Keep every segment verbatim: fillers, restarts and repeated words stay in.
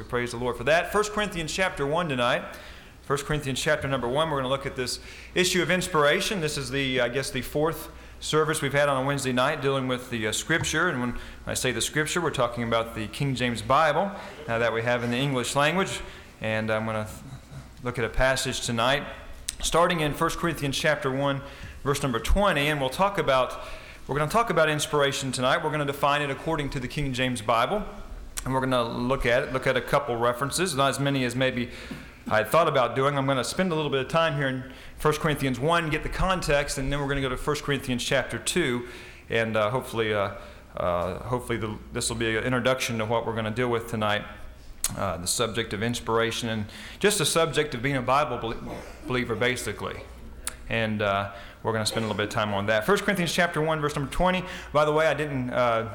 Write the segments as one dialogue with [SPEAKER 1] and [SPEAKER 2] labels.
[SPEAKER 1] praise the Lord for that. First Corinthians chapter one tonight. First Corinthians chapter number one. We're going to look at this issue of inspiration. This is the, I guess, the fourth service we've had on a Wednesday night dealing with the uh, Scripture. And when I say the Scripture, we're talking about the King James Bible uh, that we have in the English language. And I'm going to look at a passage tonight starting in First Corinthians chapter one, verse number twenty. And we'll talk about, we're going to talk about inspiration tonight. We're going to define it according to the King James Bible. And we're going to look at it, look at a couple references, not as many as maybe I had thought about doing. I'm going to spend a little bit of time here in First Corinthians one, get the context, and then we're going to go to First Corinthians chapter two, and uh, hopefully uh, uh, hopefully the, this will be an introduction to what we're going to deal with tonight, uh, the subject of inspiration, and just the subject of being a Bible believer, basically. And uh, we're going to spend a little bit of time on that. First Corinthians chapter one, verse number twenty. By the way, I didn't... Uh,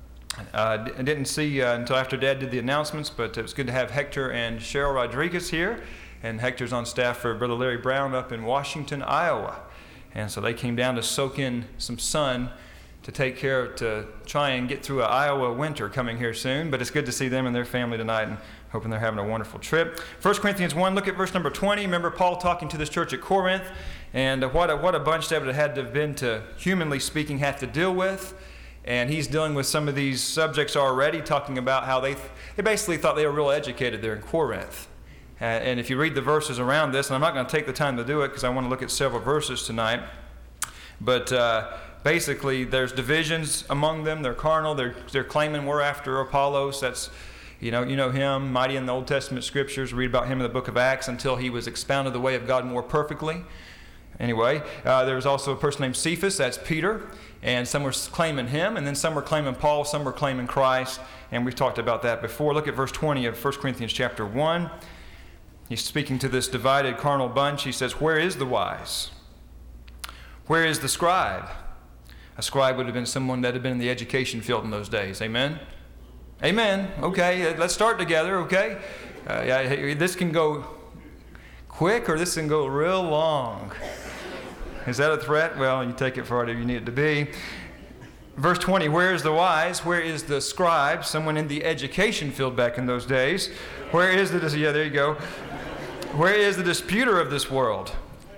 [SPEAKER 1] Uh, I didn't see uh, until after Dad did the announcements, but it was good to have Hector and Cheryl Rodriguez here. And Hector's on staff for Brother Larry Brown up in Washington, Iowa. And so they came down to soak in some sun to take care of, to try and get through an Iowa winter coming here soon. But it's good to see them and their family tonight, and hoping they're having a wonderful trip. First Corinthians one, look at verse number twenty. Remember Paul talking to this church at Corinth, and uh, what, a, what a bunch that it had to have been to, humanly speaking, have to deal with. And he's dealing with some of these subjects already, talking about how they they basically thought they were real educated there in Corinth. Uh, and if you read the verses around this, and I'm not going to take the time to do it because I want to look at several verses tonight, but uh, basically there's divisions among them. They're carnal. They're they're claiming we're after Apollos. That's you know you know him, mighty in the Old Testament scriptures. Read about him in the book of Acts until he was expounded the way of God more perfectly. Anyway, uh, there was also a person named Cephas, that's Peter, and some were claiming him, and then some were claiming Paul, some were claiming Christ, and we've talked about that before. Look at verse twenty of First Corinthians chapter one. He's speaking to this divided carnal bunch. He says, where is the wise? Where is the scribe? A scribe would have been someone that had been in the education field in those days. Amen? Amen. Okay, let's start together, okay? Uh, yeah, this can go quick or this can go real long. Is that a threat? Well, you take it for whatever you need it to be. Verse twenty, where is the wise? Where is the scribe? Someone in the education field back in those days. Where is the, yeah, there you go. Where is the disputer of this world?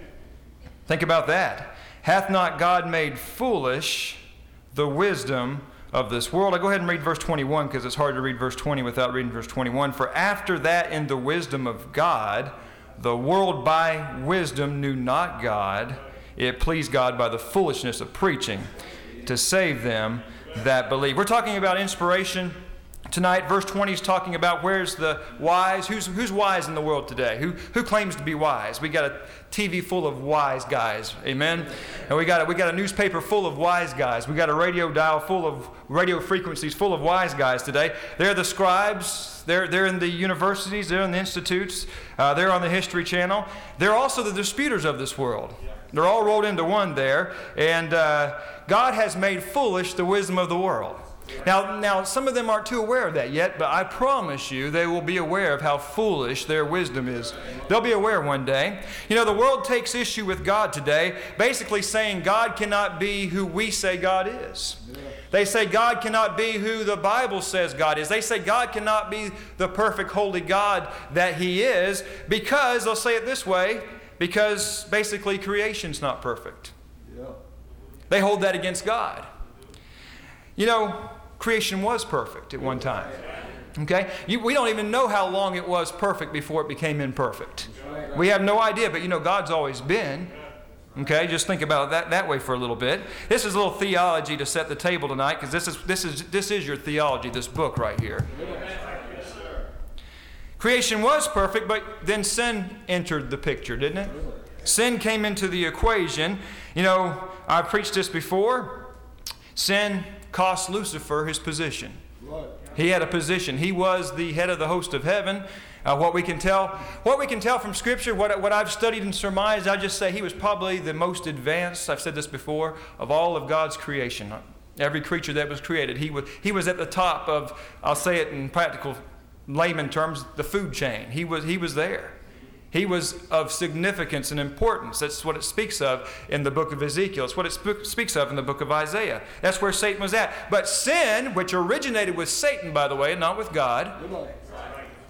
[SPEAKER 1] Think about that. Hath not God made foolish the wisdom of this world? I go ahead and read verse twenty-one because it's hard to read verse twenty without reading verse twenty-one. For after that in the wisdom of God, the world by wisdom knew not God. It pleased God by the foolishness of preaching to save them that believe. We're talking about inspiration tonight. Verse twenty is talking about where's the wise. Who's who's wise in the world today? Who who claims to be wise? We got a T V full of wise guys. Amen. And we got a, we got a newspaper full of wise guys. We got a radio dial full of radio frequencies full of wise guys today. They're the scribes. They're they're in the universities. They're in the institutes. Uh, they're on the History Channel. They're also the disputers of this world. They're all rolled into one there. And uh, God has made foolish the wisdom of the world. Now, now, some of them aren't too aware of that yet, but I promise you they will be aware of how foolish their wisdom is. They'll be aware one day. You know, the world takes issue with God today, basically saying God cannot be who we say God is. They say God cannot be who the Bible says God is. They say God cannot be the perfect, holy God that He is because, they'll say it this way, because basically creation's not perfect. Yeah. They hold that against God. You know, creation was perfect at one time. Okay? You, we don't even know how long it was perfect before it became imperfect. We have no idea, but you know, God's always been. Okay? Just think about that that way for a little bit. This is a little theology to set the table tonight, because this is this is this is your theology, this book right here. Creation was perfect, but then sin entered the picture, didn't it? Sin came into the equation. You know, I've preached this before. Sin cost Lucifer his position. He had a position. He was the head of the host of heaven. Uh, what we can tell, what we can tell from Scripture, what, what I've studied and surmised, I just say he was probably the most advanced, I've said this before, of all of God's creation. Every creature that was created, he was, he was at the top of, I'll say it in practical layman terms, the food chain. He was, he was there. He was of significance and importance. That's what it speaks of in the book of Ezekiel. It's what it sp- speaks of in the book of Isaiah. That's where Satan was at. But sin, which originated with Satan, by the way, not with God,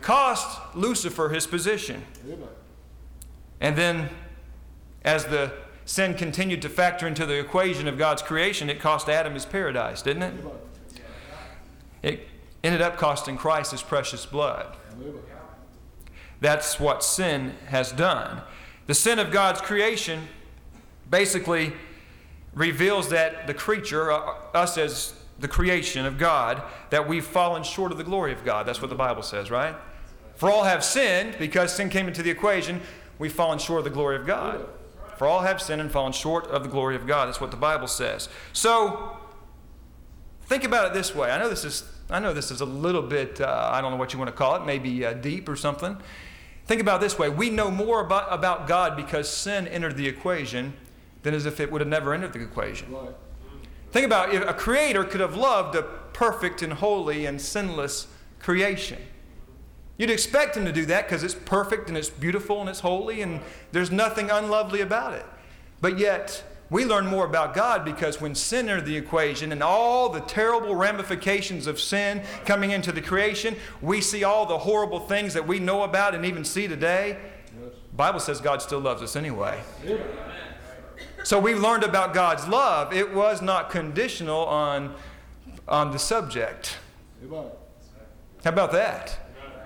[SPEAKER 1] cost Lucifer his position. And then as the sin continued to factor into the equation of God's creation, it cost Adam his paradise, didn't it? It ended up costing Christ his precious blood. That's what sin has done. The sin of God's creation basically reveals that the creature, uh, us as the creation of God, that we've fallen short of the glory of God. That's what the Bible says, right? For all have sinned, because sin came into the equation, we've fallen short of the glory of God. For all have sinned and fallen short of the glory of God. That's what the Bible says. So, think about it this way. I know this is, I know this is a little bit, uh, I don't know what you want to call it, maybe uh, deep or something. Think about it this way. We know more about, about God because sin entered the equation than as if it would have never entered the equation. Right. Think about it. If a creator could have loved a perfect and holy and sinless creation. You'd expect him to do that because it's perfect and it's beautiful and it's holy and there's nothing unlovely about it. But yet, we learn more about God because when sin entered the equation and all the terrible ramifications of sin coming into the creation, we see all the horrible things that we know about and even see today. The Bible says God still loves us anyway. So we learned about God's love. It was not conditional on, on the subject. How about that?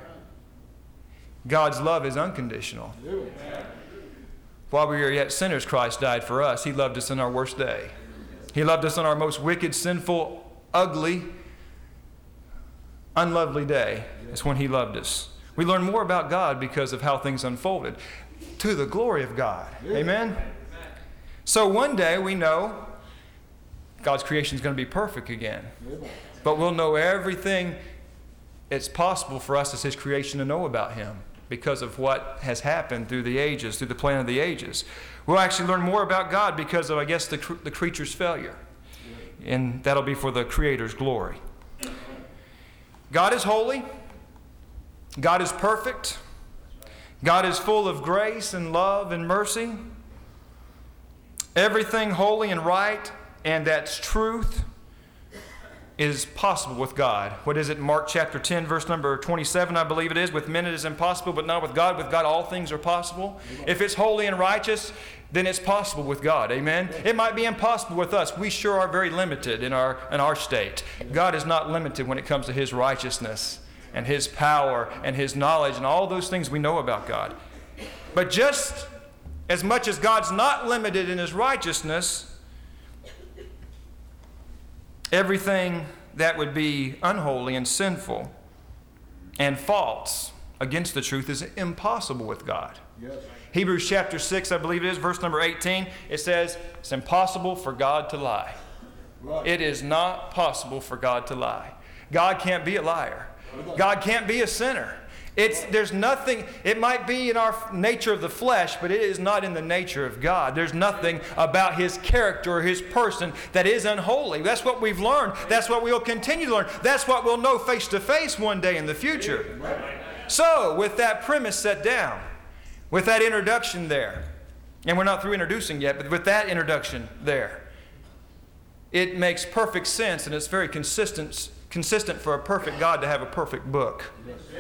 [SPEAKER 1] God's love is unconditional. While we were yet sinners, Christ died for us. He loved us in our worst day. He loved us on our most wicked, sinful, ugly, unlovely day. That's when He loved us. We learn more about God because of how things unfolded. To the glory of God. Amen? So one day we know God's creation is going to be perfect again. But we'll know everything it's possible for us as His creation to know about Him because of what has happened through the ages, through the plan of the ages. We'll actually learn more about God because of, I guess, the, cr- the creature's failure. And that'll be for the Creator's glory. God is holy. God is perfect. God is full of grace and love and mercy. Everything holy and right, and that's truth, is possible with God. What is it? Mark chapter ten, verse number twenty-seven, I believe it is. With men it is impossible, but not with God. With God all things are possible. If it's holy and righteous, then it's possible with God. Amen? It might be impossible with us. We sure are very limited in our, in our state. God is not limited when it comes to His righteousness and His power and His knowledge and all those things we know about God. But just as much as God's not limited in His righteousness, everything that would be unholy and sinful and false against the truth is impossible with God. Yes. Hebrews chapter six, I believe it is, verse number eighteen, it says, it's impossible for God to lie. Right. It is not possible for God to lie. God can't be a liar. God can't be a sinner. It's, there's nothing, it might be in our nature of the flesh, but it is not in the nature of God. There's nothing about His character or His person that is unholy. That's what we've learned. That's what we'll continue to learn. That's what we'll know face to face one day in the future. So, with that premise set down, with that introduction there, and we're not through introducing yet, but with that introduction there, it makes perfect sense and it's very consistent consistent for a perfect God to have a perfect book.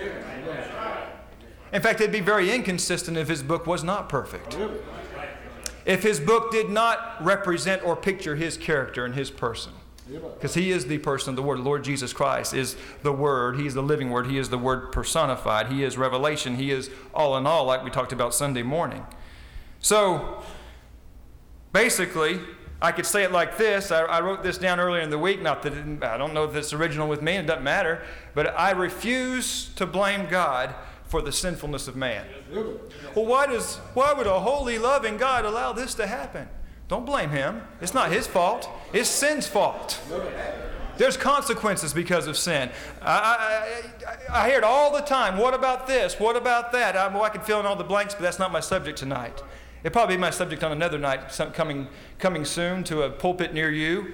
[SPEAKER 1] In fact, it'd be very inconsistent if His book was not perfect. If His book did not represent or picture His character and His person. Because He is the person of the Word. The Lord Jesus Christ is the Word. He is the living Word. He is the Word personified. He is revelation. He is all in all, like we talked about Sunday morning. So, basically, I could say it like this. I, I wrote this down earlier in the week. Not that it, I don't know if it's original with me. It doesn't matter. But I refuse to blame God for the sinfulness of man. Well, why does why would a holy, loving God allow this to happen? Don't blame Him. It's not His fault. It's sin's fault. There's consequences because of sin. I, I, I hear it all the time. What about this? What about that? I, well, I could fill in all the blanks, but that's not my subject tonight. It'll probably be my subject on another night, some, coming, coming soon to a pulpit near you.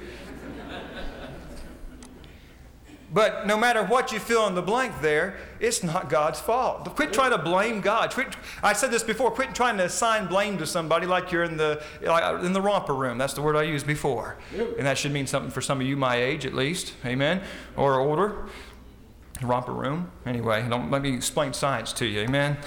[SPEAKER 1] But no matter what you fill in the blank there, it's not God's fault. Quit trying to blame God. Quit, I said this before. Quit trying to assign blame to somebody like you're in the like in the romper room. That's the word I used before, and that should mean something for some of you my age at least. Amen, or older. Romper room? Anyway, don't let me explain science to you, amen?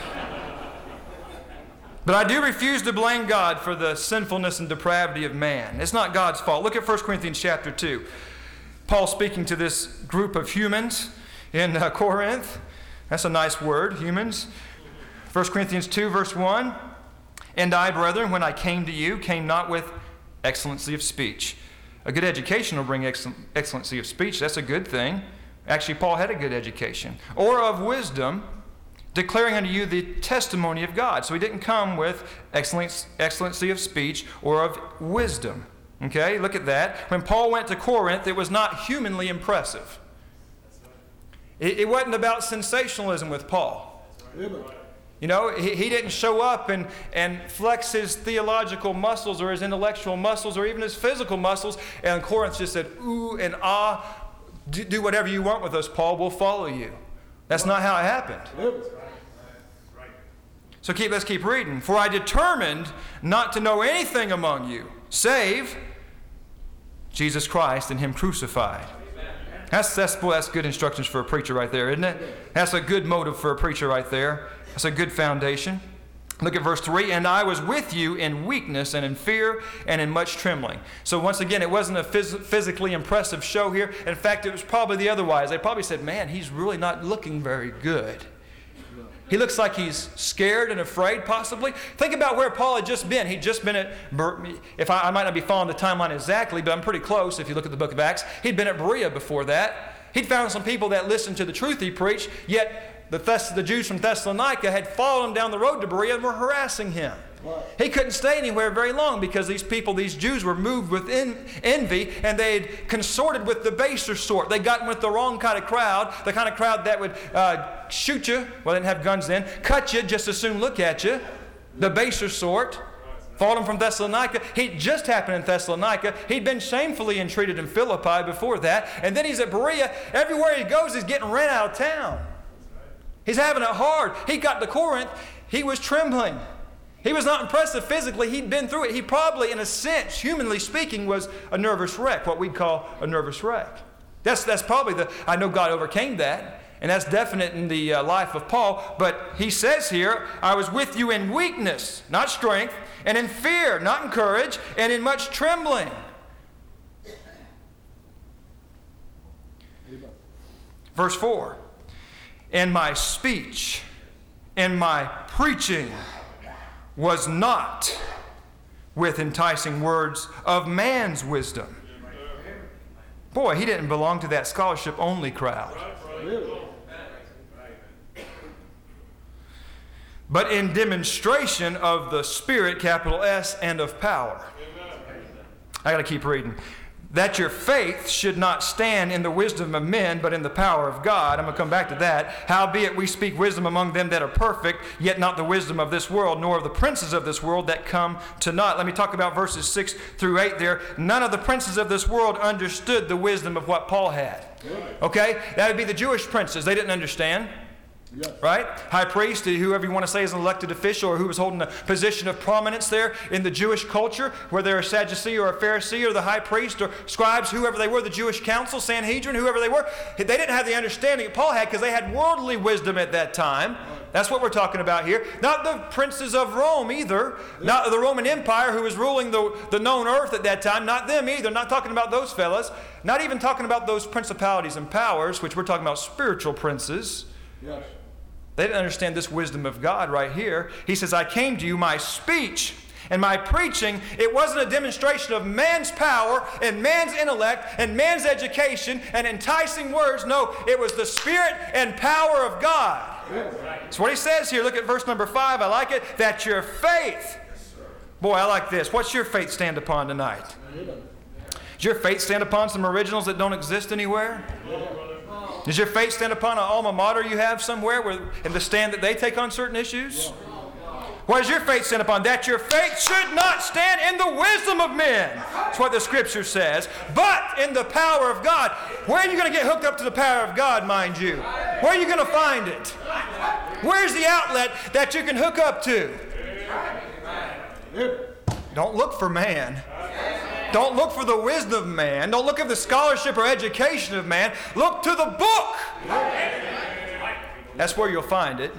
[SPEAKER 1] But I do refuse to blame God for the sinfulness and depravity of man. It's not God's fault. Look at First Corinthians chapter two. Paul speaking to this group of humans in uh, Corinth. That's a nice word, humans. First Corinthians two, verse one. And I, brethren, when I came to you, came not with excellency of speech. A good education will bring excell- excellency of speech. That's a good thing. Actually, Paul had a good education. Or of wisdom, declaring unto you the testimony of God. So he didn't come with excellence, excellency of speech or of wisdom. Okay, look at that. When Paul went to Corinth, it was not humanly impressive. It, it wasn't about sensationalism with Paul. You know, he, he didn't show up and, and flex his theological muscles or his intellectual muscles or even his physical muscles. And Corinth just said, ooh and ah, do, do whatever you want with us, Paul. We'll follow you. That's not how it happened. So keep, let's keep reading. For I determined not to know anything among you, save Jesus Christ and Him crucified. That's, that's, boy, that's good instructions for a preacher right there, isn't it? That's a good motive for a preacher right there. That's a good foundation. Look at verse three. And I was with you in weakness and in fear and in much trembling. So once again, it wasn't a phys- physically impressive show here. In fact, it was probably the otherwise. They probably said, man, he's really not looking very good. He looks like he's scared and afraid, possibly. Think about where Paul had just been. He'd just been at, if I, I might not be following the timeline exactly, but I'm pretty close if you look at the book of Acts. He'd been at Berea before that. He'd found some people that listened to the truth he preached, yet the, Thess- the Jews from Thessalonica had followed him down the road to Berea and were harassing him. He couldn't stay anywhere very long because these people, these Jews, were moved with en- envy and they had consorted with the baser sort. They'd gotten with the wrong kind of crowd, the kind of crowd that would uh, shoot you, well, they didn't have guns then, cut you, just as soon look at you, the baser sort. Followed him from Thessalonica. He just happened in Thessalonica. He'd been shamefully entreated in Philippi before that. And then he's at Berea. Everywhere he goes, he's getting ran out of town. He's having it hard. He got to Corinth. He was trembling. He was not impressive physically. He'd been through it. He probably, in a sense, humanly speaking, was a nervous wreck, what we'd call a nervous wreck. That's, that's probably the, I know God overcame that. And that's definite in the uh, life of Paul. But he says here, I was with you in weakness, not strength, and in fear, not in courage, and in much trembling. Verse four. And my speech and my preaching was not with enticing words of man's wisdom. Boy, he didn't belong to that scholarship only crowd. But in demonstration of the Spirit, capital S, and of power. I got to keep reading. That your faith should not stand in the wisdom of men, but in the power of God. I'm going to come back to that. Howbeit we speak wisdom among them that are perfect, yet not the wisdom of this world, nor of the princes of this world that come to naught. Let me talk about verses six through eight there. None of the princes of this world understood the wisdom of what Paul had. Okay? That would be the Jewish princes. They didn't understand. Yes. Right? High priest, whoever you want to say is an elected official or who was holding a position of prominence there in the Jewish culture, whether they're a Sadducee or a Pharisee or the high priest or scribes, whoever they were, the Jewish council, Sanhedrin, whoever they were, they didn't have the understanding that Paul had because they had worldly wisdom at that time. That's what we're talking about here. Not the princes of Rome either. Not the Roman Empire who was ruling the, the known earth at that time. Not them either. Not talking about those fellas. Not even talking about those principalities and powers, which we're talking about spiritual princes. Yes. They didn't understand this wisdom of God right here. He says, I came to you, my speech and my preaching, it wasn't a demonstration of man's power and man's intellect and man's education and enticing words. No, it was the Spirit and power of God. That's what he says here. Look at verse number five. I like it. That your faith. Boy, I like this. What's your faith stand upon tonight? Does your faith stand upon some originals that don't exist anywhere? Does your faith stand upon an alma mater you have somewhere where, in the stand that they take on certain issues? What does your faith stand upon? That your faith should not stand in the wisdom of men. That's what the Scripture says. But in the power of God. Where are you going to get hooked up to the power of God, mind you? Where are you going to find it? Where's the outlet that you can hook up to? Don't look for man. Don't look for the wisdom of man. Don't look at the scholarship or education of man. Look to the book. That's where you'll find it.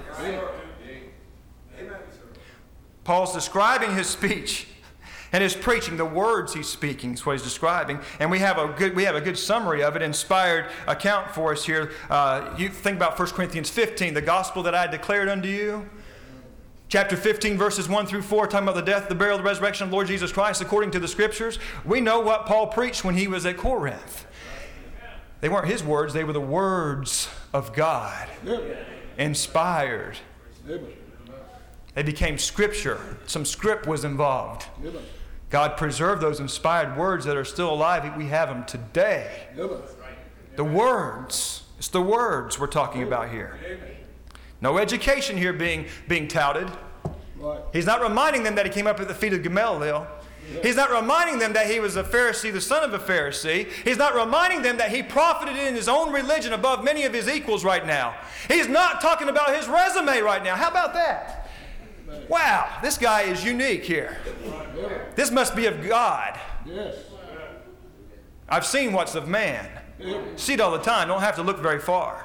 [SPEAKER 1] Paul's describing his speech and his preaching, the words he's speaking is what he's describing. And we have a good, we have a good summary of it, inspired account for us here. Uh, you think about First Corinthians fifteen, the gospel that I declared unto you. Chapter fifteen, verses one through four, talking about the death, the burial, the resurrection of the Lord Jesus Christ according to the Scriptures. We know what Paul preached when he was at Corinth. They weren't his words, they were the words of God. Inspired. They became Scripture. Some script was involved. God preserved those inspired words that are still alive. We have them today. The words. It's the words we're talking about here. No education here being, being touted. He's not reminding them that he came up at the feet of Gamaliel. He's not reminding them that he was a Pharisee, the son of a Pharisee. He's not reminding them that he profited in his own religion above many of his equals right now. He's not talking about his resume right now. How about that? Wow, this guy is unique here. This must be of God. I've seen what's of man. See it all the time. Don't have to look very far.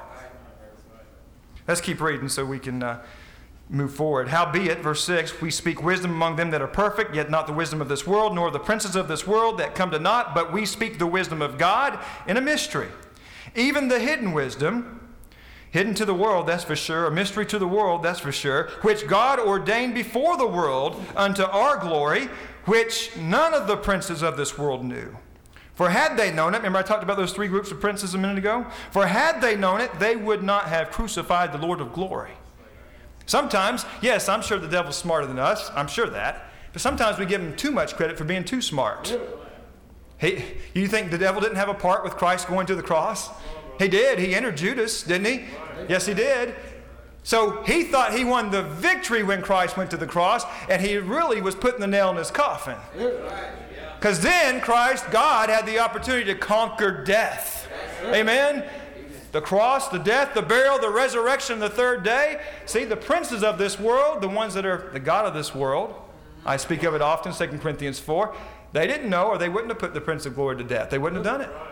[SPEAKER 1] Let's keep reading so we can uh, move forward. Howbeit, verse six, we speak wisdom among them that are perfect, yet not the wisdom of this world, nor the princes of this world that come to naught, but we speak the wisdom of God in a mystery. Even the hidden wisdom, hidden to the world, that's for sure, a mystery to the world, that's for sure, which God ordained before the world unto our glory, which none of the princes of this world knew. For had they known it, remember I talked about those three groups of princes a minute ago? For had they known it, they would not have crucified the Lord of glory. Sometimes, yes, I'm sure the devil's smarter than us. I'm sure that. But sometimes we give him too much credit for being too smart. He, you think the devil didn't have a part with Christ going to the cross? He did. He entered Judas, didn't he? Yes, he did. So he thought he won the victory when Christ went to the cross, and he really was putting the nail in his coffin. Because then Christ, God, had the opportunity to conquer death. Amen? The cross, the death, the burial, the resurrection, the third day. See, the princes of this world, the ones that are the God of this world, I speak of it often, Second Corinthians four, they didn't know or they wouldn't have put the Prince of Glory to death. They wouldn't have done it.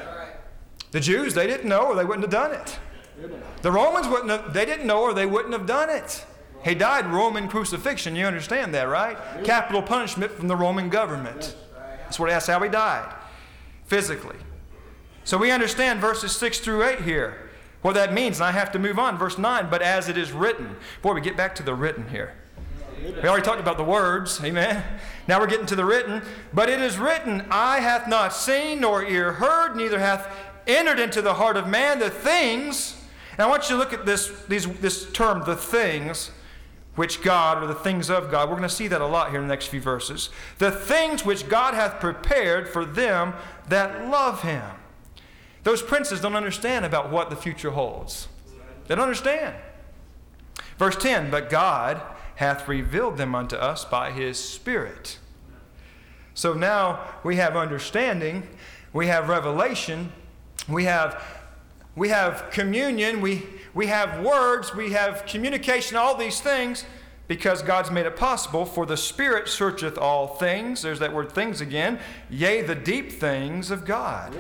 [SPEAKER 1] The Jews, they didn't know or they wouldn't have done it. The Romans, wouldn't have, they didn't know or they wouldn't have done it. He died Roman crucifixion. You understand that, right? Capital punishment from the Roman government. That's what, that's how he died, physically. So we understand verses six through eight here, what that means, and I have to move on. Verse nine, but as it is written. Boy, we get back to the written here. We already talked about the words, amen? Now we're getting to the written. But it is written, eye hath not seen, nor ear heard, neither hath entered into the heart of man the things. And I want you to look at this, these, this term, the things, which God, or the things of God. We're going to see that a lot here in the next few verses. The things which God hath prepared for them that love him. Those princes don't understand about what the future holds. They don't understand. Verse ten, but God hath revealed them unto us by his Spirit. So now we have understanding, we have revelation, we have, we have communion, we, we have words, we have communication, all these things, because God's made it possible. For the Spirit searcheth all things, there's that word things again, yea, the deep things of God.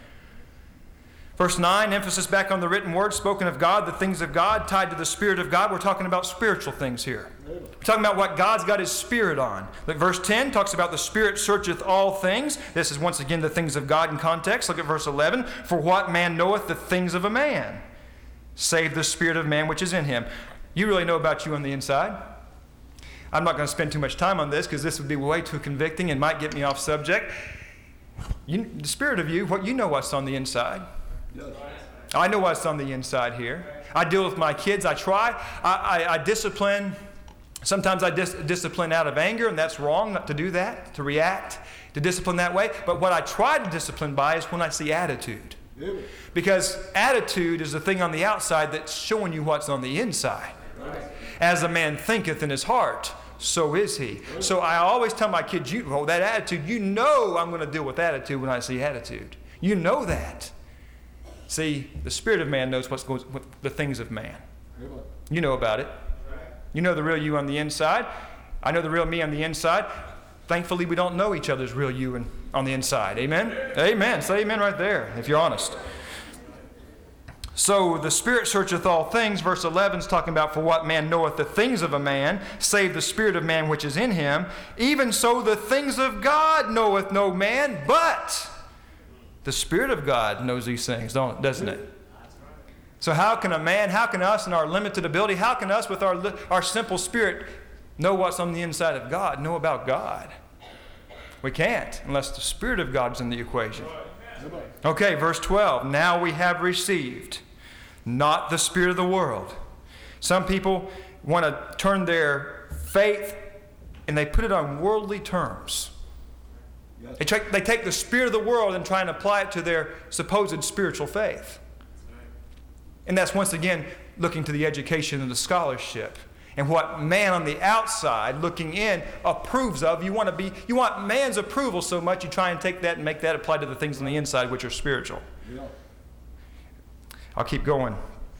[SPEAKER 1] Verse nine, emphasis back on the written word, spoken of God, the things of God, tied to the Spirit of God. We're talking about spiritual things here. We're talking about what God's got his Spirit on. But verse ten talks about the Spirit searcheth all things. This is once again the things of God in context. Look at verse eleven. For what man knoweth the things of a man, save the Spirit of man which is in him. You really know about you on the inside. I'm not going to spend too much time on this because this would be way too convicting and might get me off subject. You, the Spirit of you, what you know what's on the inside. Yes. I know what's on the inside here. I deal with my kids. I try. I, I, I discipline. Sometimes I dis- discipline out of anger, and that's wrong not to do that, to react, to discipline that way. But what I try to discipline by is when I see attitude. Yeah. Because attitude is the thing on the outside that's showing you what's on the inside. Right. As a man thinketh in his heart, so is he. Right. So I always tell my kids, you oh, that attitude, you know I'm going to deal with attitude when I see attitude. You know that. See, the spirit of man knows what's going with the things of man. You know about it. You know the real you on the inside. I know the real me on the inside. Thankfully, we don't know each other's real you and on the inside. Amen? Amen. Say amen right there, if you're honest. So the Spirit searcheth all things. Verse eleven is talking about, for what man knoweth the things of a man, save the spirit of man which is in him. Even so the things of God knoweth no man, but the Spirit of God knows these things, don't it, doesn't it? So how can a man, how can us in our limited ability, how can us with our, our simple spirit know what's on the inside of God, know about God? We can't unless the Spirit of God is in the equation. Okay, verse twelve. Now we have received not the spirit of the world. Some people want to turn their faith and they put it on worldly terms. They, try, they take the spirit of the world and try and apply it to their supposed spiritual faith. And that's once again looking to the education and the scholarship and what man on the outside looking in approves of. You want to be, you want man's approval so much you try and take that and make that apply to the things on the inside which are spiritual. Yeah. I'll keep going.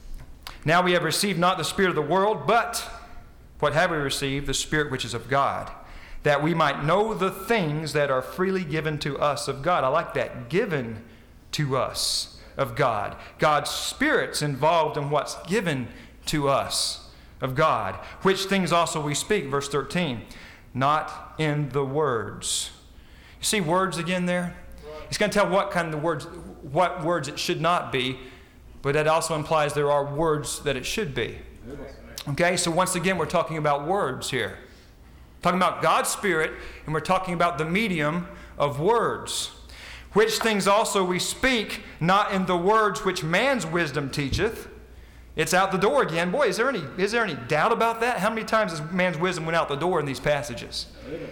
[SPEAKER 1] Now we have received not the spirit of the world, but what have we received? The Spirit which is of God, that we might know the things that are freely given to us of God. I like that. Given to us of God. God's Spirit's involved in what's given to us of God, which things also we speak. Verse thirteen, not in the words. You see words again there? He's going to tell what kind of words, what words it should not be, but that also implies there are words that it should be. Okay, so once again we're talking about words here. Talking about God's Spirit, and we're talking about the medium of words. Which things also we speak, not in the words which man's wisdom teacheth. It's out the door again. Boy, is there any is there any doubt about that? How many times has man's wisdom went out the door in these passages?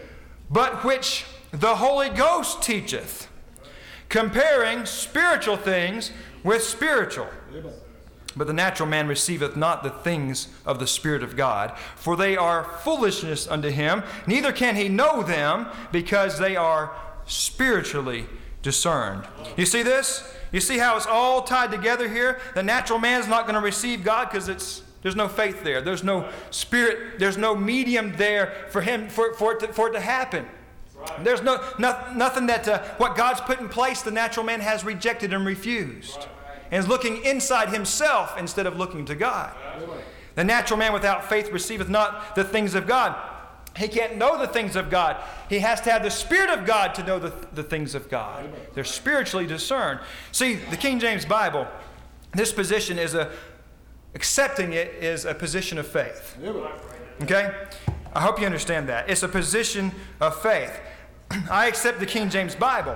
[SPEAKER 1] But which the Holy Ghost teacheth, comparing spiritual things with spiritual. But the natural man receiveth not the things of the Spirit of God, for they are foolishness unto him, neither can he know them, because they are spiritually discerned. You see this? You see how it's all tied together here? The natural man's not going to receive God because it's there's no faith there. There's no spirit. There's no medium there for him for, for, it, to, for it to happen. There's no, no nothing that uh, what God's put in place the natural man has rejected and refused. And is looking inside himself instead of looking to God. The natural man without faith receiveth not the things of God. He can't know the things of God. He has to have the Spirit of God to know the, the things of God. They're spiritually discerned. See, the King James Bible, this position is a, accepting it is a position of faith. Okay? I hope you understand that. It's a position of faith. I accept the King James Bible,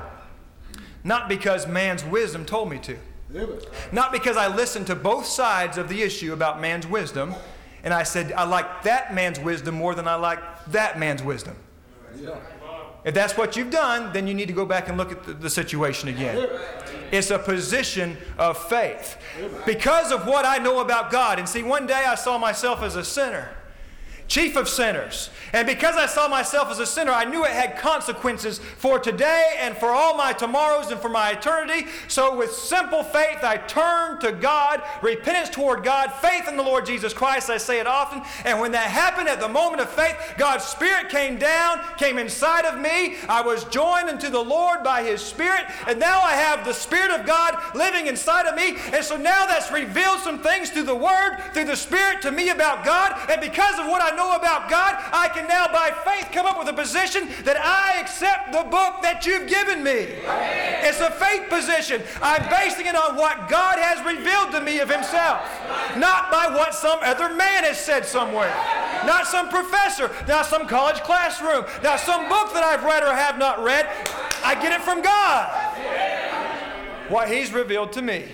[SPEAKER 1] not because man's wisdom told me to. Not because I listened to both sides of the issue about man's wisdom, and I said, I like that man's wisdom more than I like that man's wisdom. Yeah. If that's what you've done, then you need to go back and look at the, the situation again. It's a position of faith. Because of what I know about God. And see, one day I saw myself as a sinner. Chief of sinners. And because I saw myself as a sinner, I knew it had consequences for today and for all my tomorrows and for my eternity. So with simple faith, I turned to God, repentance toward God, faith in the Lord Jesus Christ. I say it often. And when that happened at the moment of faith, God's Spirit came down, came inside of me. I was joined unto the Lord by His Spirit. And now I have the Spirit of God living inside of me. And so now that's revealed some things through the Word, through the Spirit to me about God. And because of what I know about God, I can now by faith come up with a position that I accept the book that you've given me. Amen. It's a faith position. I'm basing it on what God has revealed to me of Himself, not by what some other man has said somewhere, not some professor, not some college classroom, not some book that I've read or have not read. I get it from God, what He's revealed to me.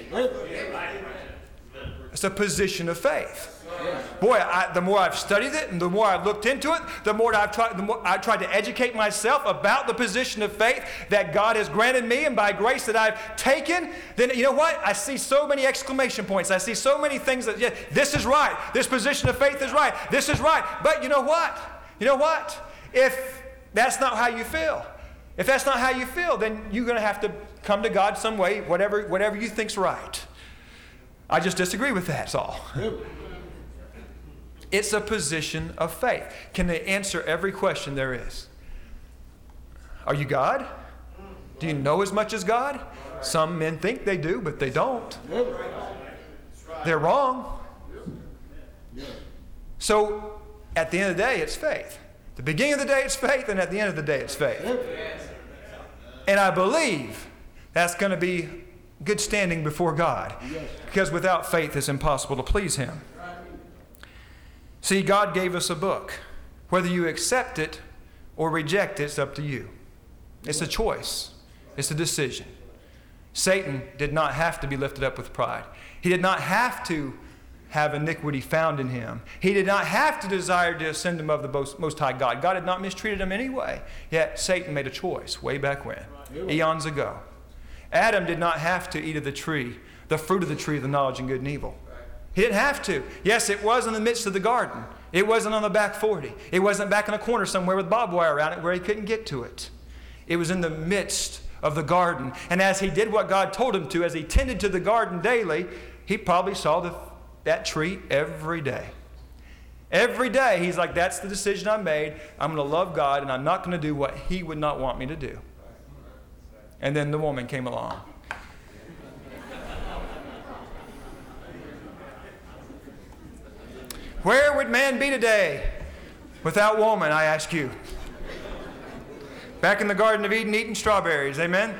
[SPEAKER 1] It's a position of faith. Boy, I, the more I've studied it and the more I've looked into it, the more I've tried, the more I've tried to educate myself about the position of faith that God has granted me and by grace that I've taken, then you know what? I see so many exclamation points. I see so many things that, yeah, this is right. This position of faith is right. This is right. But you know what? You know what? If that's not how you feel, if that's not how you feel, then you're going to have to come to God some way, whatever, whatever you think's right. I just disagree with that, that's all. It's a position of faith. Can they answer every question there is? Are you God? Do you know as much as God? Some men think they do, but they don't. They're wrong. So, at the end of the day, it's faith. At the beginning of the day, it's faith, and at the end of the day, it's faith. And I believe that's going to be good standing before God. Because without faith, it's impossible to please Him. See, God gave us a book. Whether you accept it or reject it, it's up to you. It's a choice. It's a decision. Satan did not have to be lifted up with pride. He did not have to have iniquity found in him. He did not have to desire to ascend above the most, most high God. God had not mistreated him anyway. Yet Satan made a choice way back when, eons ago. Adam did not have to eat of the tree, the fruit of the tree of the knowledge of good and evil. He didn't have to. Yes, it was in the midst of the garden. It wasn't on the back forty. It wasn't back in a corner somewhere with barbed wire around it where he couldn't get to it. It was in the midst of the garden. And as he did what God told him to, as he tended to the garden daily, he probably saw the, that tree every day. Every day he's like, that's the decision I made. I'm going to love God and I'm not going to do what he would not want me to do. And then the woman came along. Where would man be today without woman, I ask you? Back in the Garden of Eden eating strawberries, amen?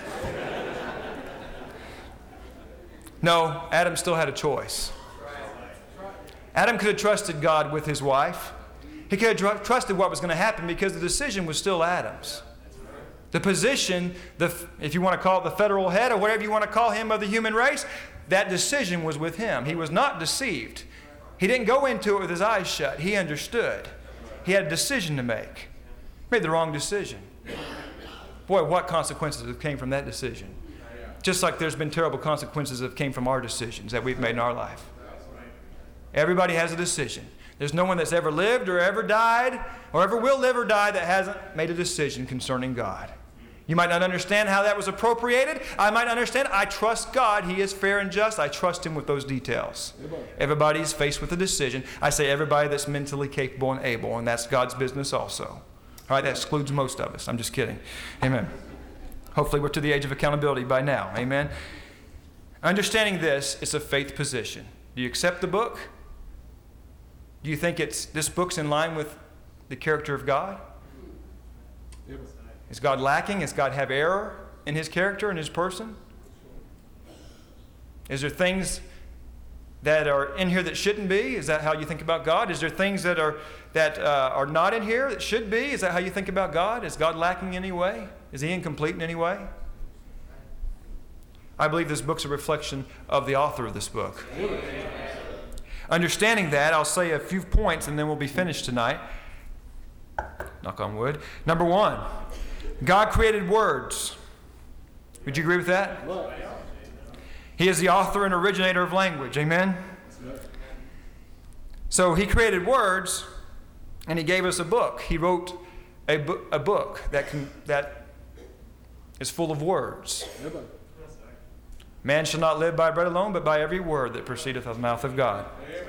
[SPEAKER 1] No, Adam still had a choice. Adam could have trusted God with his wife. He could have trusted what was going to happen because the decision was still Adam's. The position, the, if you want to call it the federal head or whatever you want to call him of the human race, that decision was with him. He was not deceived. He didn't go into it with his eyes shut. He understood. He had a decision to make. He made the wrong decision. Boy, what consequences have came from that decision. Just like there's been terrible consequences that came from our decisions that we've made in our life. Everybody has a decision. There's no one that's ever lived or ever died or ever will live or die that hasn't made a decision concerning God. You might not understand how that was appropriated. I might understand. I trust God. He is fair and just. I trust Him with those details. Everybody's faced with a decision. I say everybody that's mentally capable and able, and that's God's business also. All right, that excludes most of us. I'm just kidding. Amen. Hopefully we're to the age of accountability by now. Amen. Understanding this, it's a faith position. Do you accept the book? Do you think it's this book's in line with the character of God? Is God lacking? Does God have error in His character and His person? Is there things that are in here that shouldn't be? Is that how you think about God? Is there things that are that uh, are not in here that should be? Is that how you think about God? Is God lacking in any way? Is He incomplete in any way? I believe this book's a reflection of the author of this book. Amen. Understanding that, I'll say a few points and then we'll be finished tonight. Knock on wood. Number one, God created words. Would you agree with that? He is the author and originator of language. Amen? So He created words and He gave us a book. He wrote a, bu- a book that, can, that is full of words. Man shall not live by bread alone, but by every word that proceedeth of the mouth of God.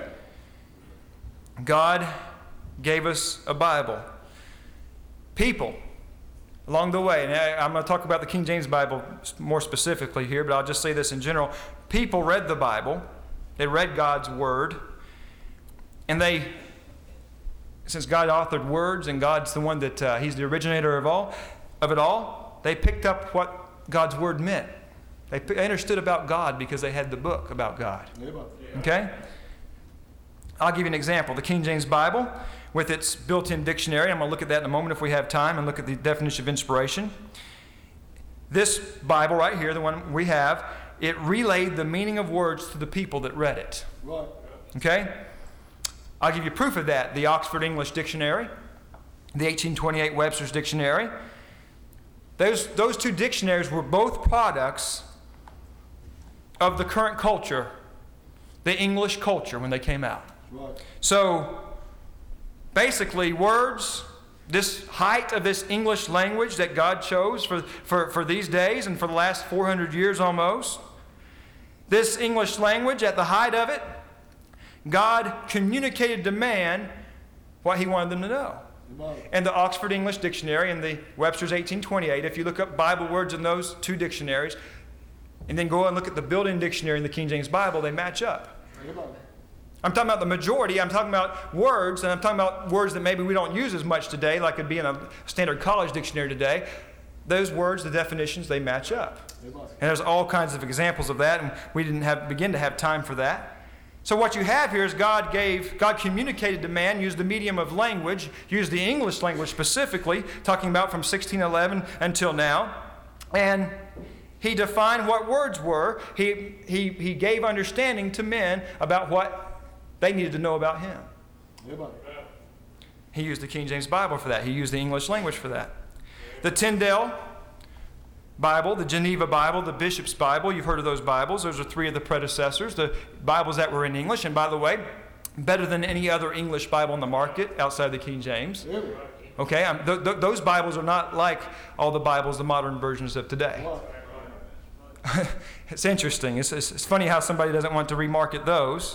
[SPEAKER 1] God gave us a Bible. People along the way, and I'm going to talk about the King James Bible more specifically here, but I'll just say this in general. People read the Bible. They read God's Word. And they, since God authored words and God's the one that, uh, He's the originator of all, of it all, they picked up what God's Word meant. They, they understood about God because they had the book about God. Okay? I'll give you an example. The King James Bible, with its built-in dictionary. I'm going to look at that in a moment if we have time and look at the definition of inspiration. This Bible right here, the one we have, it relayed the meaning of words to the people that read it. Right. Okay? I'll give you proof of that. The Oxford English Dictionary, the eighteen twenty-eight Webster's Dictionary. Those, those two dictionaries were both products of the current culture, the English culture, when they came out. Right. So, basically, words, this height of this English language that God chose for, for, for these days and for the last four hundred years almost, this English language, at the height of it, God communicated to man what He wanted them to know. And the Oxford English Dictionary and the Webster's eighteen twenty-eight, if you look up Bible words in those two dictionaries, and then go and look at the built-in dictionary in the King James Bible, they match up. I'm talking about the majority. I'm talking about words, and I'm talking about words that maybe we don't use as much today, like it'd be in a standard college dictionary today. Those words, the definitions, they match up. And there's all kinds of examples of that, and we didn't have, begin to have time for that. So what you have here is God gave, God communicated to man, used the medium of language, used the English language specifically, talking about from sixteen eleven until now, and He defined what words were. He, he, he gave understanding to men about what they needed to know about Him. He used the King James Bible for that. He used the English language for that. The Tyndale Bible, the Geneva Bible, the Bishop's Bible, you've heard of those Bibles. Those are three of the predecessors, the Bibles that were in English. And by the way, better than any other English Bible on the market outside the King James. Okay, um, th- th- those Bibles are not like all the Bibles, the modern versions of today. It's interesting. It's, it's, it's funny how somebody doesn't want to remarket those.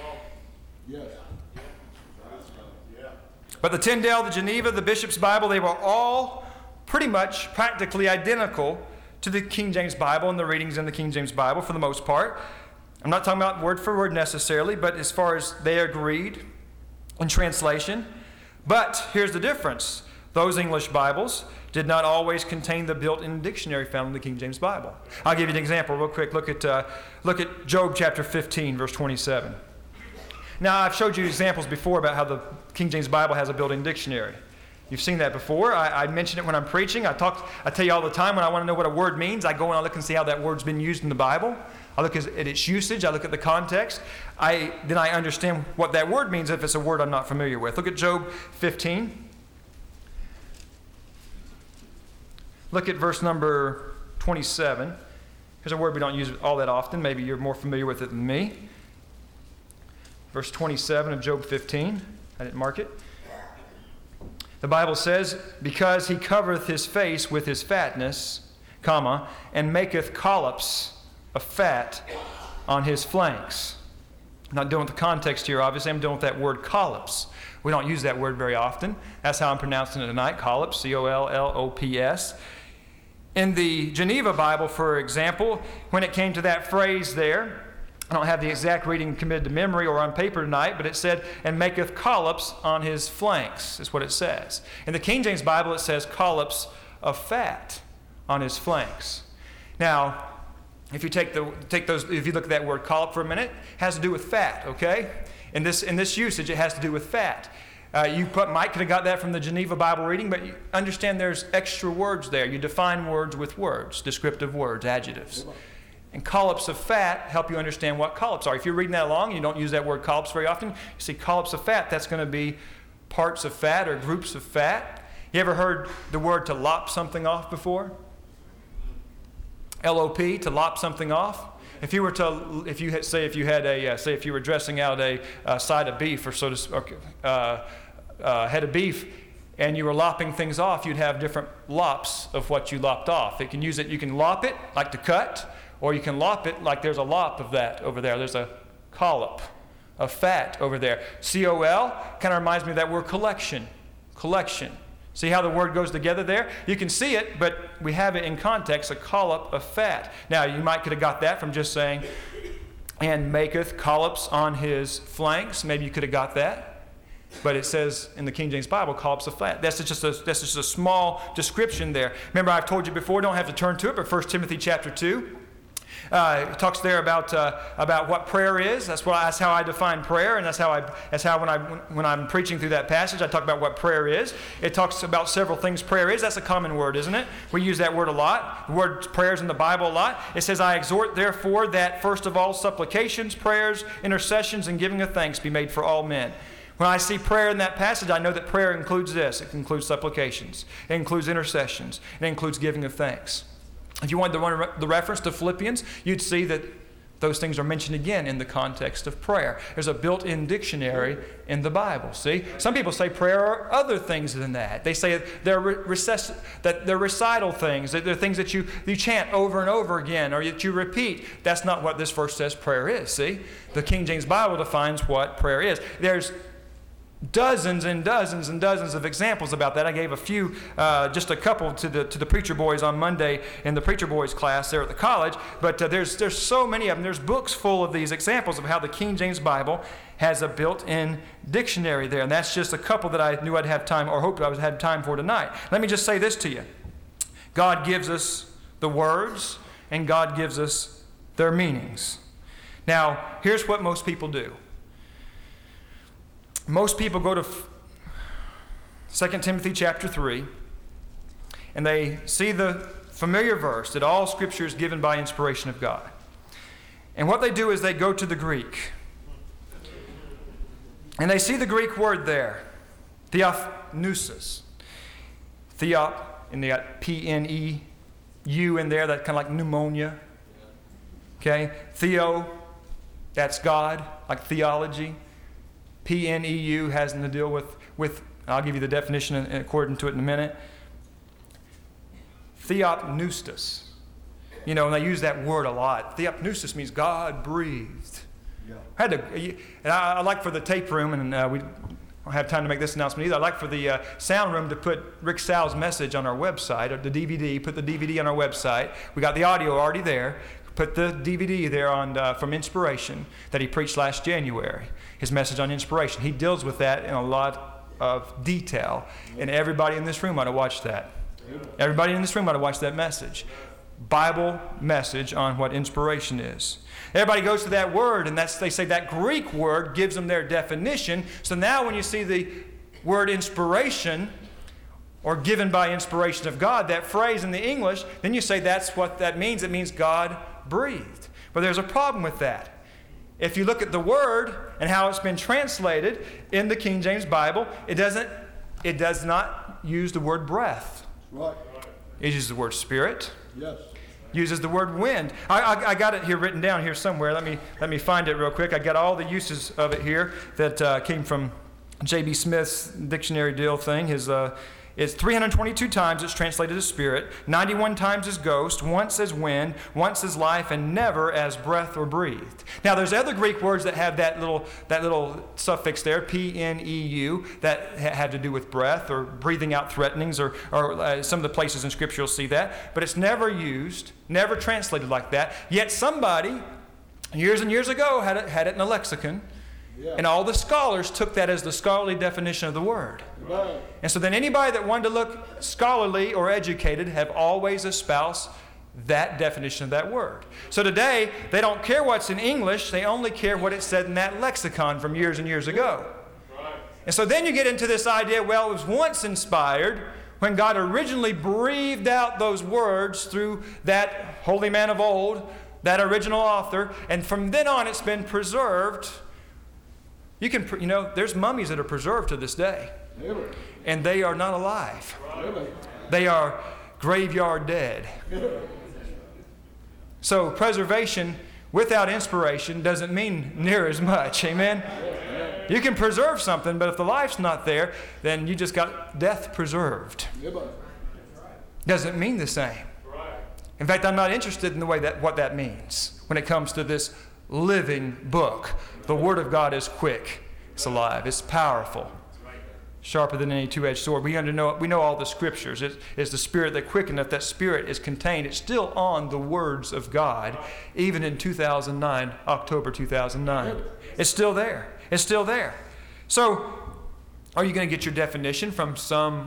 [SPEAKER 1] But the Tyndale, the Geneva, the Bishop's Bible, they were all pretty much practically identical to the King James Bible and the readings in the King James Bible for the most part. I'm not talking about word for word necessarily, but as far as they agreed in translation. But here's the difference. Those English Bibles did not always contain the built-in dictionary found in the King James Bible. I'll give you an example real quick. Look at, uh, look at Job chapter fifteen, verse twenty-seven. Now, I've showed you examples before about how the King James Bible has a built-in dictionary. You've seen that before. I, I mention it when I'm preaching. I talk. I tell you all the time when I want to know what a word means, I go and I look and see how that word's been used in the Bible. I look at its usage. I look at the context. I then I understand what that word means if it's a word I'm not familiar with. Look at Job fifteen. Look at verse number twenty-seven. Here's a word we don't use all that often. Maybe you're more familiar with it than me. Verse twenty-seven of Job fifteen. I didn't mark it. The Bible says, because he covereth his face with his fatness, comma, and maketh collops of fat on his flanks. I'm not dealing with the context here, obviously. I'm dealing with that word collops. We don't use that word very often. That's how I'm pronouncing it tonight, collops, C O L L O P S. In the Geneva Bible, for example, when it came to that phrase there, I don't have the exact reading committed to memory or on paper tonight, but it said, and maketh collops on his flanks, is what it says. In the King James Bible, it says collops of fat on his flanks. Now, if you take the take those, if you look at that word collop for a minute, it has to do with fat, okay? In this in this usage, it has to do with fat. Uh, you put, might could have got that from the Geneva Bible reading, but you understand there's extra words there. You define words with words, descriptive words, adjectives. And collops of fat help you understand what collops are. If you're reading that along and you don't use that word collops very often, you see collops of fat, that's going to be parts of fat or groups of fat. You ever heard the word to lop something off before? L O P, to lop something off. If you were to, if you had, say, if you had a, uh, say, if you were dressing out a, a side of beef or so to, uh, uh, head of beef, and you were lopping things off, you'd have different lops of what you lopped off. It can use it. You can lop it like to cut. Or you can lop it like there's a lop of that over there. There's a collop of fat over there. C O L kind of reminds me of that word collection. Collection. See how the word goes together there? You can see it, but we have it in context, a collop of fat. Now, you might could have got that from just saying, and maketh collops on his flanks. Maybe you could have got that. But it says in the King James Bible, collops of fat. That's just a, that's just a small description there. Remember, I've told you before, don't have to turn to it, but First Timothy chapter two. Uh, it talks there about uh, about what prayer is. That's what that's how I define prayer, and that's how I that's how when I when I'm preaching through that passage, I talk about what prayer is. It talks about several things prayer is. That's a common word, isn't it? We use that word a lot. The word prayers in the Bible a lot. It says, "I exhort therefore that first of all supplications, prayers, intercessions, and giving of thanks be made for all men." When I see prayer in that passage, I know that prayer includes this. It includes supplications. It includes intercessions. It includes giving of thanks. If you wanted to run the reference to Philippians, you'd see that those things are mentioned again in the context of prayer. There's a built-in dictionary in the Bible. See, some people say prayer are other things than that. They say they're recess- that they're recital things, that they're things that you, you chant over and over again, or that you repeat. That's not what this verse says prayer is. See, the King James Bible defines what prayer is. There's dozens and dozens and dozens of examples about that. I gave a few, uh, just a couple to the to the preacher boys on Monday in the preacher boys class there at the college. But uh, there's there's so many of them. There's books full of these examples of how the King James Bible has a built-in dictionary there. And that's just a couple that I knew I'd have time or hoped I would have time for tonight. Let me just say this to you. God gives us the words and God gives us their meanings. Now, here's what most people do. Most people go to Second Timothy chapter three, and they see the familiar verse that all Scripture is given by inspiration of God. And what they do is they go to the Greek. And they see the Greek word there, theopneustos. Theop, and they got P N E U in there, that's kind of like pneumonia. Okay? Theo, that's God, like theology. P N E U has to deal with, with, I'll give you the definition according to it in a minute. Theopneustos. You know, and they use that word a lot. Theopneustos means God breathed. Yeah. I had to, and I, I like for the tape room, and uh, we don't have time to make this announcement either. I'd like for the uh, sound room to put Rick Sal's message on our website, or the D V D, put the D V D on our website. We got the audio already there. Put the D V D there on uh, from Inspiration that he preached last January. His message on inspiration. He deals with that in a lot of detail, and everybody in this room ought to watch that. Everybody in this room ought to watch that message. Bible message on what inspiration is. Everybody goes to that word, and that's they say that Greek word gives them their definition. So now when you see the word inspiration, or given by inspiration of God, that phrase in the English, then you say that's what that means. It means God breathed. But there's a problem with that. If you look at the word and how it's been translated in the King James Bible, it doesn't, it does not use the word breath.
[SPEAKER 2] Right.
[SPEAKER 1] It uses the word spirit.
[SPEAKER 2] Yes.
[SPEAKER 1] Uses the word wind. I, I, I got it here written down here somewhere. Let me let me find it real quick. I got all the uses of it here that uh, came from J B Smith's dictionary deal thing. His uh, It's three hundred twenty-two times it's translated as spirit, ninety-one times as ghost, once as wind, once as life, and never as breath or breathed. Now there's other Greek words that have that little that little suffix there, P N E U, that ha- have to do with breath or breathing out threatenings, or, or uh, some of the places in Scripture you'll see that. But it's never used, never translated like that. Yet somebody, years and years ago, had it, had it in a lexicon. Yeah. And all the scholars took that as the scholarly definition of the word. Right. And so then anybody that wanted to look scholarly or educated have always espoused that definition of that word. So today, they don't care what's in English, they only care what it said in that lexicon from years and years ago. Right. And so then you get into this idea, well, it was once inspired when God originally breathed out those words through that holy man of old, that original author, and from then on it's been preserved. You can, you know, there's mummies that are preserved to this day, and they are not alive. They are graveyard dead. So preservation without inspiration doesn't mean near as much. Amen? You can preserve something, but if the life's not there, then you just got death preserved. Doesn't mean the same. In fact, I'm not interested in the way that what that means when it comes to this living book. The Word of God is quick. It's alive. It's powerful. Sharper than any two-edged sword. We, under know, we know all the Scriptures. It is the Spirit that quickeneth. That Spirit is contained. It's still on the words of God, even in two thousand nine, October two thousand nine. It's still there. It's still there. So, are you going to get your definition from some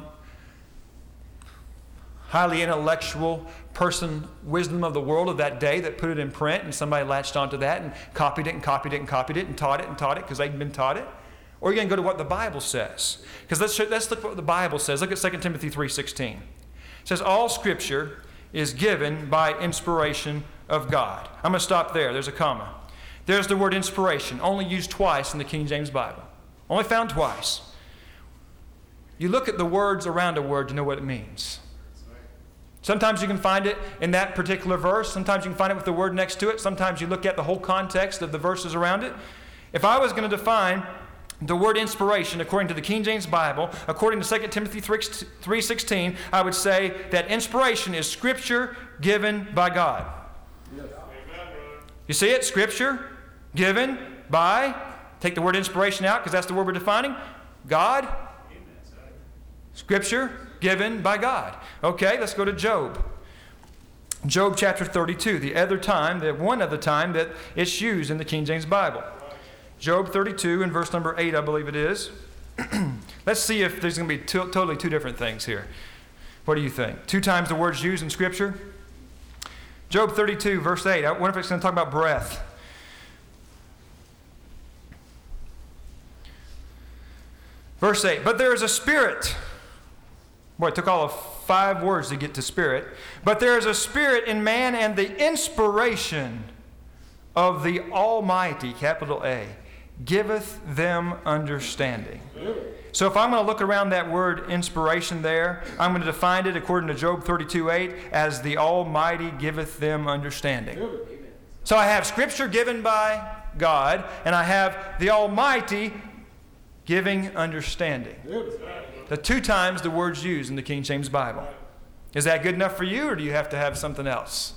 [SPEAKER 1] highly intellectual person, wisdom of the world of that day that put it in print, and somebody latched onto that and copied it and copied it and copied it and taught it and taught it because they'd been taught it? Or are you going to go to what the Bible says? Because let's, let's look at what the Bible says. Look at Second Timothy three sixteen. It says, all Scripture is given by inspiration of God. I'm going to stop there. There's a comma. There's the word inspiration, only used twice in the King James Bible. Only found twice. You look at the words around a word to know what it means. Sometimes you can find it in that particular verse. Sometimes you can find it with the word next to it. Sometimes you look at the whole context of the verses around it. If I was going to define the word inspiration according to the King James Bible, according to Second Timothy three sixteen, I would say that inspiration is Scripture given by God. Yes. You see it? Scripture given by, take the word inspiration out because that's the word we're defining, God? Scripture given by God. Okay, let's go to Job. Job chapter thirty-two, the other time, the one other time that it's used in the King James Bible. Job thirty-two and verse number eight, I believe it is. Let's see if there's going to be to- totally two different things here. What do you think? Two times the word's used in Scripture? Job thirty-two, verse eight. I wonder if it's going to talk about breath. Verse eight, but there is a spirit. Boy, it took all of five words to get to spirit. But there is a spirit in man, and the inspiration of the Almighty, capital A, giveth them understanding. So if I'm going to look around that word inspiration there, I'm going to define it according to Job thirty-two eight as the Almighty giveth them understanding. So I have Scripture given by God, and I have the Almighty giving understanding. The two times the word's used in the King James Bible. Is that good enough for you, or do you have to have something else?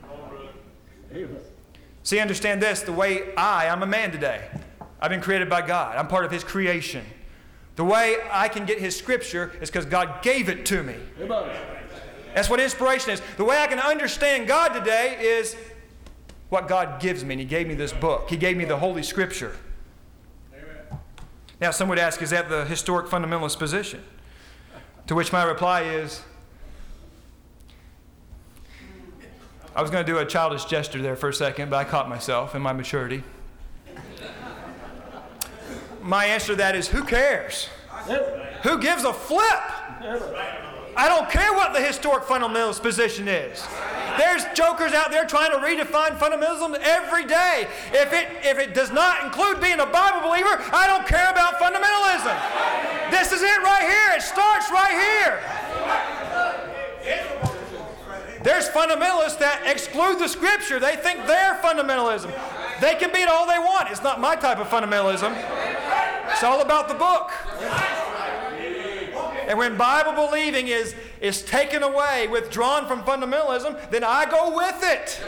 [SPEAKER 1] See, understand this. The way I, I'm a man today. I've been created by God. I'm part of His creation. The way I can get His Scripture is because God gave it to me. That's what inspiration is. The way I can understand God today is what God gives me. And He gave me this book. He gave me the Holy Scripture. Now, some would ask, is that the historic fundamentalist position? To which my reply is, I was going to do a childish gesture there for a second, but I caught myself in my maturity. My answer to that is, who cares? Who gives a flip? I don't care what the historic fundamentalist position is. There's jokers out there trying to redefine fundamentalism every day. If it, if it does not include being a Bible believer, I don't care about fundamentalism. This is it right here. It starts right here. There's fundamentalists that exclude the Scripture. They think they're fundamentalism. They can be it all they want. It's not my type of fundamentalism. It's all about the book. And when Bible believing is, is taken away, withdrawn from fundamentalism, then I go with it.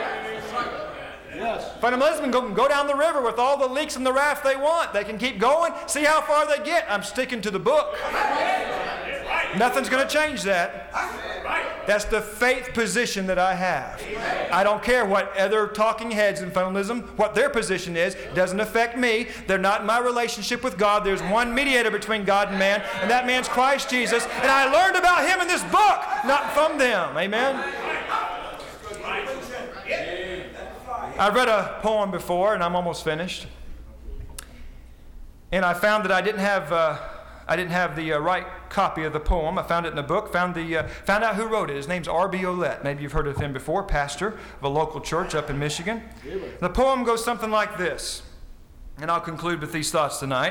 [SPEAKER 1] Yes. Fundamentalism can go, go down the river with all the leaks in the raft they want. They can keep going, see how far they get. I'm sticking to the book. Nothing's going to change that. That's the faith position that I have. I don't care what other talking heads in fundamentalism, what their position is. It doesn't affect me. They're not in my relationship with God. There's one mediator between God and man, and that man's Christ Jesus. And I learned about Him in this book, not from them. Amen? I've read a poem before, and I'm almost finished. And I found that I didn't have... Uh, I didn't have the uh, right copy of the poem. I found it in a book, found, the, uh, found out who wrote it. His name's R B Olette. Maybe you've heard of him before, pastor of a local church up in Michigan. The poem goes something like this, and I'll conclude with these thoughts tonight.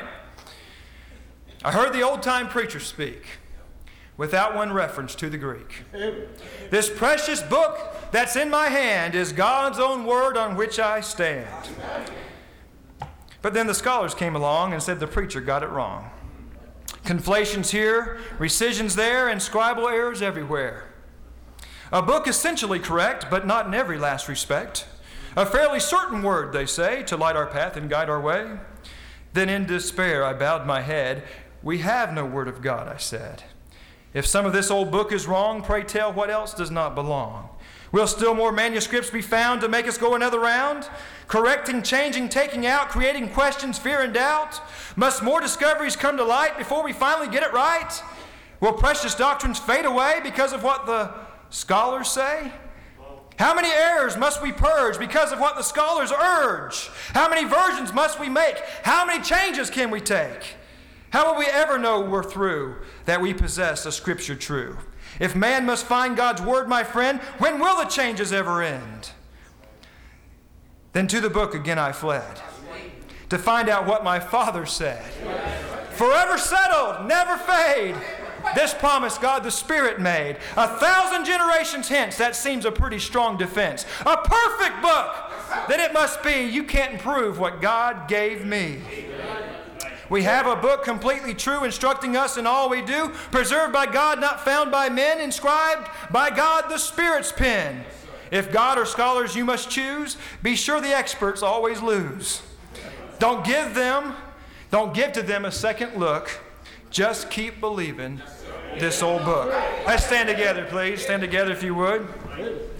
[SPEAKER 1] I heard the old-time preacher speak without one reference to the Greek. This precious book that's in my hand is God's own word on which I stand. But then the scholars came along and said the preacher got it wrong. Conflations here, rescissions there, and scribal errors everywhere. A book essentially correct, but not in every last respect. A fairly certain word, they say, to light our path and guide our way. Then in despair I bowed my head. We have no word of God, I said. If some of this old book is wrong, pray tell what else does not belong. Will still more manuscripts be found to make us go another round? Correcting, changing, taking out, creating questions, fear, and doubt? Must more discoveries come to light before we finally get it right? Will precious doctrines fade away because of what the scholars say? How many errors must we purge because of what the scholars urge? How many versions must we make? How many changes can we take? How will we ever know we're through, that we possess a Scripture true? If man must find God's word, my friend, when will the changes ever end? Then to the book again I fled, to find out what my Father said. Forever settled, never fade. This promise God the Spirit made. A thousand generations hence, that seems a pretty strong defense. A perfect book, then it must be. You can't improve what God gave me. We have a book completely true, instructing us in all we do, preserved by God, not found by men, inscribed by God the Spirit's pen. If God or scholars you must choose, be sure the experts always lose. Don't give them, don't give to them a second look. Just keep believing this old book. Let's stand together, please. Stand together if you would.